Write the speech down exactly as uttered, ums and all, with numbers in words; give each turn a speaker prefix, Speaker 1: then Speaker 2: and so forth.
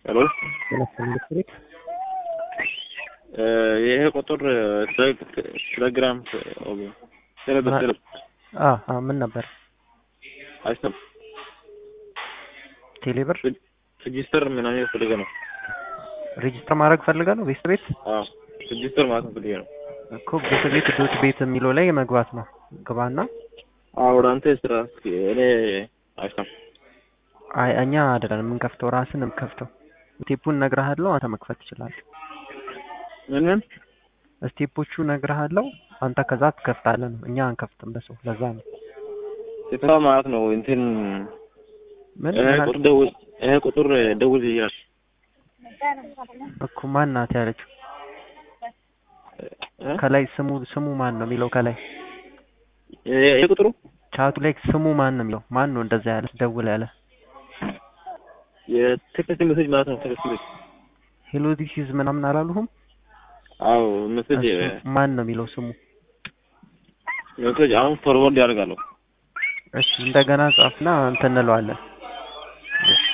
Speaker 1: ሄሎ ይሄ ቁጥር ቴሌግራም ኦኬ ቴሌግራም
Speaker 2: አ አ ምን ነበር
Speaker 1: አይሰም
Speaker 2: ቴሌብር
Speaker 1: ሬጂስተር ምናምን ፈልገህ ነው
Speaker 2: ሬጂስተር ማድረግ ፈልገህ ነው ቤት ቤት
Speaker 1: አዎ ሬጂስተር ማድረግ ፈልገህ ነው
Speaker 2: እኮ ቤት ቤት ዶት ቤት የሚለው ላይ መግባት ነው ግባና
Speaker 1: አዎ አንተ ስራ እኔ አይሰም
Speaker 2: አይ እኛ አይደለም ምን ከፍተው ራስን እንከፍተው ስቴፑን ነግረሃለሁ አንተ መክፈት ትችላለህ
Speaker 1: ምን ምን
Speaker 2: ስቴፖቹ ነግረሃለሁ አንተ ከዛ ትከፍታለህ ነው እኛ አንከፍትም በሰው ለዛ ነው
Speaker 1: ስራ ማለት ነው እንትን
Speaker 2: ምን
Speaker 1: ቁጥር ደውል እህ ቁጥር ደውል ይያዝ
Speaker 2: እኮ ማን ናት ያለችው ከላይ ስሙ ስሙ ማን ነው የሚለው ከላይ
Speaker 1: ይሄ ቁጥሩ
Speaker 2: ቻቱ ላይ ስሙ ማን ነው የሚለው ማን ነው እንደዛ ያለ ደውል ያለ
Speaker 1: የቴክስት ሜሴጅ ማለት ነው ቴክስት ሜሴጅ
Speaker 2: ሄሎ ዲስ ኢዝ ምናምን አላሉህም
Speaker 1: አው ሜሴጅ
Speaker 2: ማን ነው የሚለው ስሙ
Speaker 1: ሜሴጅ አሁን ፎርዋርድ ያደርጋለሁ
Speaker 2: እሺ እንደገና ጻፍና እንትን እንለዋለን